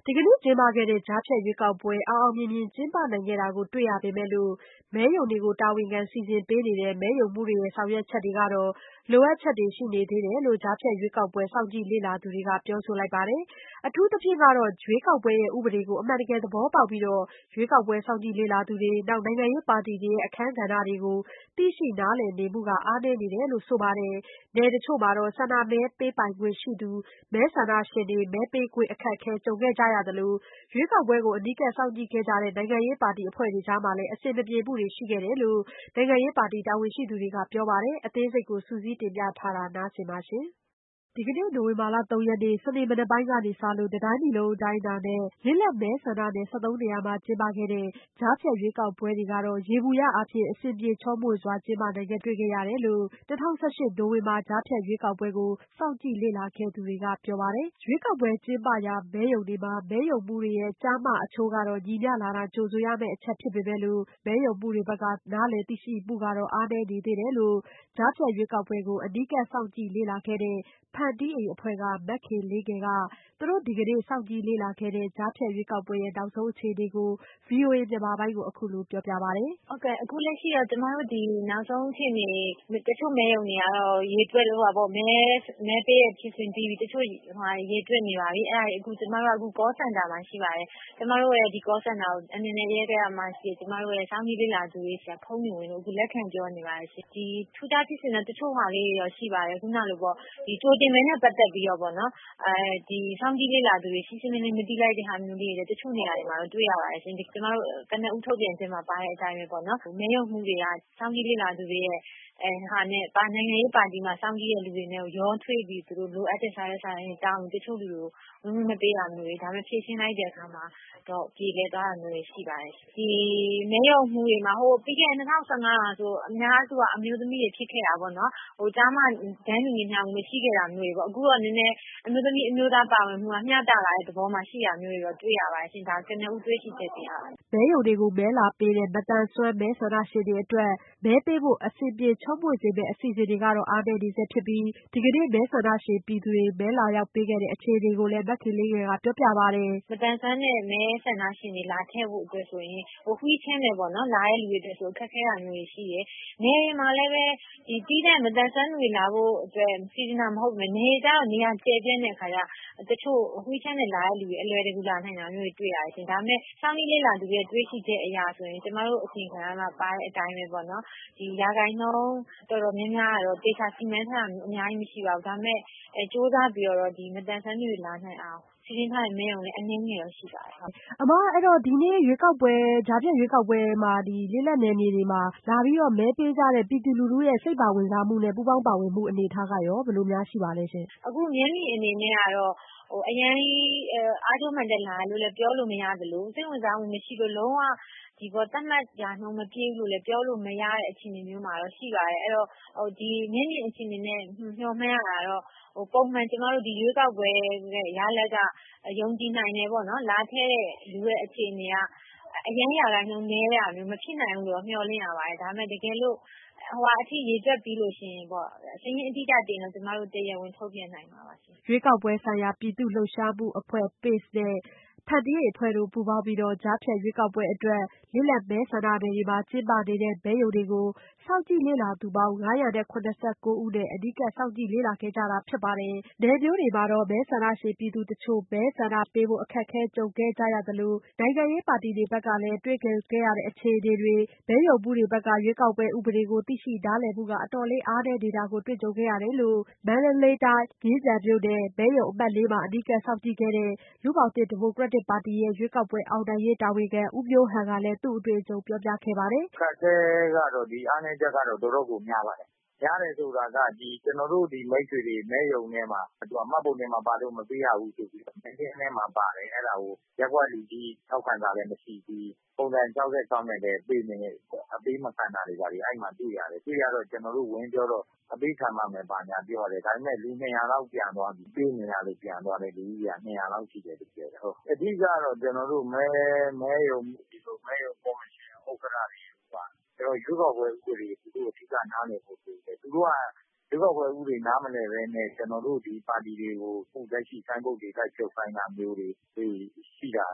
ဒီကနေ့ကျင်းပခဲ့တဲ့ကြားဖြတ်ရွေးကောက်ပွဲအောင်အောင်မြင်မြင်ကျင်းပနိုင်ခဲ့တာကိုတွေ့ရပေမဲ့လို့မဲရုံတွေကိုတာဝန်ခံစီစဉ်ပေးနေတဲ့မဲရုံမှူးတွေရဲ့ဆောင်ရွက်ချက်တွေကတော့လိုအပ်ချက်တွေရှိနေသေးတယ်လို့ကြားဖြတ်ရွေးကောက်ပွဲစောင့်ကြည့်လေ့လာသူတွေကပြောဆိုလိုက်ပါတယ်။အထူးသဖြင့်ကတော့ရွေးကောက်ပွဲရဲ့ဥပဒေကိုအမှန်တကယ်သဘောပေါက်ပြီးရွေးကောက်ပွဲစောင့်ကြည့်လေ့လာသူတွေနိုင်ငံရေးပါတီတွေရဲ့အခန်းကဏ္ဍတွေကိုသိရှိနားလည်နေမှုကအားနည်းနေတယ်လို့ဆိုပါတယ်။နယ်တချို့မှာဆန္ဒမဲပေးပိုင်ခွင့်ရှိသူမဲဆန္ဒရှင်တွေမဲပေးခွင့်အခက်အခဲကြုံခဲ့ကြရသလိုရွေးကောက်ပွဲကိုအနီးကပ်စောင့်ကြည့်ခဲ့ကြတဲ့နိုင်ငံရေးပါတီအဖွဲ့တွေကြားမှာလည်းအဆင်မပြေမှုတွေရှိခဲ့တယ်လို့နိုင်ငံရေးပါတီတာဝန်ရှိသူတွေကပြောပါတယ်။အသေးစိတ်ကိုစုစည်းတင်ပြထားတာနားဆင်ပါရှင်။ ဒီကနေ့နိုဝင်ဘာလ 3 ရက်နေ့စနေမနက်ပိုင်းကစလို့တတိုင်းပြည်လုံးအတိုင်းအတာနဲ့လစ်လပ်မဲဆန္ဒနယ်နေရာမှာကျင်းပခဲ့တဲ့ကြားဖြတ်ရွေးကောက်ပွဲတွေကတော့ယေဘုယျအားဖြင့်အဆင်ပြေချောမွေ့စွာကျင်းပနိုင်ခဲ့တွေ့ခဲ့ရတယ်လို့2018နိုဝင်ဘာကြားဖြတ်ရွေးကောက်ပွဲကိုစောင့်ကြည့်လေ့လာခဲ့သူတွေကပြောပါတယ်။ရွေးကောက်ပွဲကျင်းပရာမဲရုံတွေမှာမဲရုံမှူးတွေရဲ့ကျားမအချိုးကတော့ညီမျှလာတာကြိုဆိုရမယ့်အချက်ဖြစ်ပေမဲ့လို့မဲရုံမှူးတွေဘက်ကနားလည်သိရှိမှုကတော့အားနည်းနေသေးတယ်လို့ကြားဖြတ်ရွေးကောက်ပွဲကိုအနီးကပ်စောင့်ကြည့်လေ့လာခဲ့တဲ့ဖန်တီးအိမ်အဖွဲ့ကမခင်လေးငယ်ကသူတို့ဒီကနေ့စောင့်ကြည့်လေ့လာခဲ့တဲ့ကြားဖြတ်ရွေးကောက်ပွဲရဲ့နောက်ဆုံးအခြေအနေကို VOA မြန်မာပိုင်းကိုအခုလိုပြောပြပါတယ်။ "ဟုတ်ကဲ့အခုလက်ရှိတော့ကျမတို့ဒီနောက်ဆုံးအခြေအနေတချို့မဲရုံတွေကတော့ရေတွက်မဲပေးတဲ့ဖြစ်စဉ်ပြီးပြီတချို့ရေတွက်နေပါပြီအဲ့ဒါကျမတို့အခု call center မှာရှိပါတယ်ကျမတို့ရဲ့ဒီ call center ကိုအနေနဲ့ရဲကမှရှိတယ်ကျမတို့ရဲ့စောင့်ကြည့်လေ့လာသူတွေဆရာဖုန်းနေဝင်လို့အခုလက်ခံပြောနေပါတယ်ရှင်ဒီထူးခြားဖြစ်စဉ်တော့တချို့ဟာလေးတွေတော့ရှိပါတယ်ခုနလိုပေါ့ဒီကြိုတင်မဲနဲ့ပတ်သက်ပြီးတော့ပေါ့နော်ဒီစောင့်ကြည့်လေ့လာသူတွေရှင်းရှင်းလင်းလင်းမသိလိုက်တဲ့ဟာမျိုးလေးတွေတချို့နေရာတွေမှာတော့တွေ့ရပါတယ်ရှင်ကျမတို့ကနဦးထုတ်ပြန်ခြင်းမှာပါတဲ့အတိုင်းပဲပေါ့နော်မဲရုံမှုတွေကစောင့်ကြည့်လေ့လာသူတွေရဲ့ဟာနဲ့နိုင်ငံရေးပါတီမှာစောင့်ကြည့်တဲ့လူတွေနဲ့ရောထွေးပြီးသူတို့လိုအပ်တဲ့စာရွက်စာတမ်းတွေတောင်းတချို့လူတွေကိုဝင်မပေးတာမျိုးတွေဒါပေမဲ့ဖြည့်ရှင်းလိုက်တဲ့အခါမှာတော့ပြည်လဲသွားတာမျိုးတွေရှိပါတယ်ဒီမဲရုံမှုတွေမှာပြီးခဲ့တဲ့2015ဆိုအများစုကအမျိုးသမီးတွေဖြစ်ခဲ့တာပေါ့နော်ကျားမတန်းတူညီမျှမှုမရှိခဲ့တာမျိုးတွေပေါ့အခုတော့နည်းနည်းအမျိုးသမီးအမျိုးသားပါဝင်မှုကမျှတလာတဲ့သဘောမှာရှိတာမျိုးတွေတော့တွေ့ရပါတယ်ရှင်ဒါကနဦးတွေ့ရှိချက်တွေပါမဲရုံတွေကိုမဲလာပေးတဲ့မသန်စွမ်းမဲဆန္ဒရှင်တွေအတွက်မဲပေးဖို့အဆင်ပြေချောမွေ့စေမယ့်အစီအစဉ်တွေကတော့အားနည်းနေဆဲဖြစ်ပြီးဒီကနေ့မဲဆန္ဒရှင်ပြည်သူတွေမဲလာရောက်ပေးခဲ့တဲ့အခြေအနေကိုလည်းမခင်လေးငယ်ကပြောပြပါတယ်။မသန်စွမ်းတဲ့မဲဆန္ဒရှင်တွေလာထည့်ဖို့အတွက်ဆိုရင်wheelchairနဲ့ပေါ့နော်လာတဲ့လူတွေအတွက်ဆိုအခက်ခဲတာမျိုးတွေရှိတယ်။နေမှာလည်းပဲဒီတီးတဲ့မသန်စွမ်းတွေလာဖို့အတွက်စီစဉ်တာမဟုတ်ဘူး။နေကြတော့နေရာကျယ်ပြန့်တဲ့အခါကျတချို့ wheelchair နဲ့လာတဲ့လူတွေအလွယ်တကူလာနိုင်တာမျိုးတွေတွေ့ရတယ်ရှင်။ဒါပေမဲ့စောင့်ကြည့်လေ့လာသူတွေတွေ့ရှိချက်အရာဆိုရင်ကျမတို့အစီရင်ခံစာမှာပါတဲ့အတိုင်းပဲပေါ့နော်ဒီရာခိုင်နှုန်းတော်တော်များများကတော့တေချာစီမံထားတာမျိုးအများကြီးမရှိပါဘူးဒါပေမဲ့စူးစမ်းပြီးတော့ဒီမသန်စွမ်းတွေလာနိုင်အောင်စီစဉ်ထားတဲ့မဲရုံလည်းအနည်းငယ်တော့ရှိပါတယ်ဟုတ်အမအဲ့တော့ဒီနေ့ရွေးကောက်ပွဲကြားဖြတ်ရွေးကောက်ပွဲမှာဒီလစ်လပ်နယ်မြေတွေမှာလာပြီးတော့မဲပေးကြတဲ့ပြည်သူလူထုရဲ့စိတ်ပါဝင်စားမှုနဲ့ပူးပေါင်းပါဝင်မှုအနေအထားကရောဘယ်လိုများရှိပါလဲရှင်အခုမျက်မြင်အနေနဲ့ကတော့အရင်အားထုတ်မှန်တက်လာလို့လည်းပြောလို့မရသလိုစိတ်ဝင်စားမှုမရှိလို့လုံးဝဒီပေါ်တတ်မှတ်ရာနှုန်းမပြေဘူးလို့လည်းပြောလို့မရတဲ့အခြေအနေမျိုးမှာတော့ရှိပါတယ်အဲ့တော့ဒီမျက်မြင်အခြေအနေနဲ့ညှော်မှန်းရတာတော့ပုံမှန်ကျမတို့ဒီရွေးကောက်ပွဲရဲ့ရလဒ်ကယုံကြည်နိုင်တယ်ပေါ့နော်လာထည့်တဲ့လူရဲ့အခြေအနေကအရင်ရာခိုင်နှုန်းနည်းတာမျိုးမဖြစ်နိုင်ဘူးလို့မျှော်လင့်ရပါတယ်ဒါပေမဲ့တကယ်လို့အထိရေတွက်ပြီးလို့ရှိရင်ပေါ့အစင်းအတိအကျတင်တော့ကျမတို့တရားဝင်ထုတ်ပြန်နိုင်မှာပါရှင်ရွေးကောက်ပွဲဆိုင်ရာပြည်သူ့လှုပ်ရှားမှုအဖွဲ့ PACE နဲ့ဖန်တီးရေးအဖွဲ့တို့ပူးပေါင်းပြီးကြားဖြတ်ရွေးကောက်ပွဲအတွက်လစ်လပ်မဲဆန္ဒနယ်တွေမှာကျင်းပနေတဲ့မဲရုံတွေကိုစောင့်ကြည့်လေ့လာသူပေါင်း579ဦးနဲ့အနီးကပ်စောင့်ကြည့်လေ့လာခဲ့ကြတာဖြစ်ပါတယ်။နယ်မျိုးတွေမှာမဲဆန္ဒရှင်ပြည်သူတချို့မဲဆန္ဒပေးဖို့အခက်အခဲကြုံခဲ့ကြရသလိုနိုင်ငံရေးပါတီတွေဘက်ကလည်းတွေ့ကြုံခဲ့ရတဲ့အခြေအနေတွေမဲရုံမှူးတွေဘက်ကရွေးကောက်ပွဲဥပဒေကိုသိရှိနားလည်မှုကအတော်လေးအားနည်းနေတာကိုတွေ့ကြုံခဲ့ရတယ်လို့မန္တလေးတိုင်းမြင်းခြံမြို့နယ်မဲရုံအမှတ် 4မှာအနီးကပ်စောင့်ကြည့်ခဲ့တဲ့လူ့ဘောင်သစ်ဒီမိုကရက်တစ်ပါတီရဲ့ရွေးကောက်ပွဲအောင်နိုင်ရေးတာဝန်ခံဦးမျိုးဟန်ကလည်းသူ့အတွေ့အကြုံပြောပြခဲ့ပါတယ်။အခက်အခဲကတော့ဒီအားနည်းချက်ကတော့တော်တော်ကိုများပါတယ်။များတယ်ဆိုတာကကျွန်တော်တို့ဒီမိတ်ဆွေတွေမဲရုံထဲမှာမှတ်ပုံတင်မှာပါလို့မပေးရဘူးဆိုပြီးမဲခင်းထဲမှာပါတယ်အဲ့ဒါကိုရက်ကွက်လူကြီးထောက်ခံတာလည်းမရှိဘူးပုံစံ66နဲ့လည်းပေးနေအပေးမခံတာတွေပါအဲ့မှာတွေ့ရတယ်တွေ့ရတော့ကျွန်တော်တို့ဝင်ပြောတော့အပေးခံပါမယ်ပါညာပြောရတယ်ဒါပေမဲ့လူ200လောက်ပြန်သွားပြီပေးနေရလို့ပြန်သွားတယ်လူကြီးက200လောက်ရှိတယ်လို့ပြောတယ်ဟုတ်အဓိကတော့ကျွန်တော်တို့မဲရုံဒီလိုမဲရုံကော်မရှင်ဥက္ကဋ္ဌတွေကျွန်တော်ရွေးကောက်ပွဲဥပဒေသူတို့အဓိကနားလည်ဖို့ဆိုတယ်သူတို့ကရွေးကောက်ပွဲဥပဒေနားမလည်ပဲနဲ့ကျွန်တော်တို့ဒီပါတီတွေကိုပုံသက်ရှိဆိုင်ပုတ်တွေတိုက်ချုပ်ဆိုင်တာမျိုးတွေရှ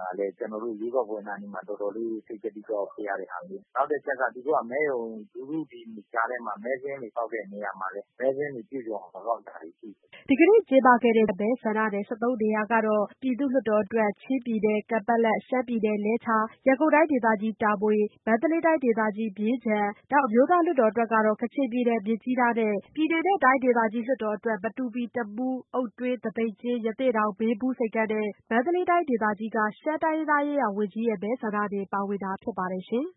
လည်းကျနော်တို့ရွေးကောက်ပွဲနားနီးမှာတော်တော်လေးစိတ်ကသိကအောက်ဖြစ်ရတဲ့ဟာမျိုး။နောက်တစ်ချက်ကသူတို့ကမဲရုံလူထုဒီကြားထဲမှာမဲစာရင်းတွေကောက်တဲ့နေရာမှာလည်းမဲစာရင်းတွေပြည့်စုံအောင်မကောက်တာတွေရှိတယ်။ဒီကနေ့ကျင်းပခဲ့တဲ့မဲဆန္ဒနယ်နေရာကတော့ပြည်သူ့လွှတ်တော်အတွက်ချင်းပြည်နယ်ကန်ပက်လက်၊ရှမ်းပြည်နယ်လဲချား၊ရန်ကုန်တိုင်းဒေသကြီးတာမွေ၊မန္တလေးတိုင်းဒေသကြီးမြင်းခြံ၊အမျိုးသားလွှတ်တော်အတွက်ကတော့ကချင်ပြည်နယ်မြစ်ကြီးနားနဲ့ပြည်နယ်နဲ့တိုင်းဒေသကြီးလွှတ်တော်အတွက်မတူပီ၊တမူး၊အုတ်တွင်း၊သပိတ်ကျင်း၊ရသေ့တောင်၊မင်းဘူးဆိပ်ကမ်းနဲ့မန္တလေးတိုင်းဒေသကြီးကရှမ်းတိုင်းရင်းသားရေးရာဝန်ကြီးရဲ့မဲဆန္ဒနယ်ပါဝင်တာဖြစ်ပါတယ်ရှင်။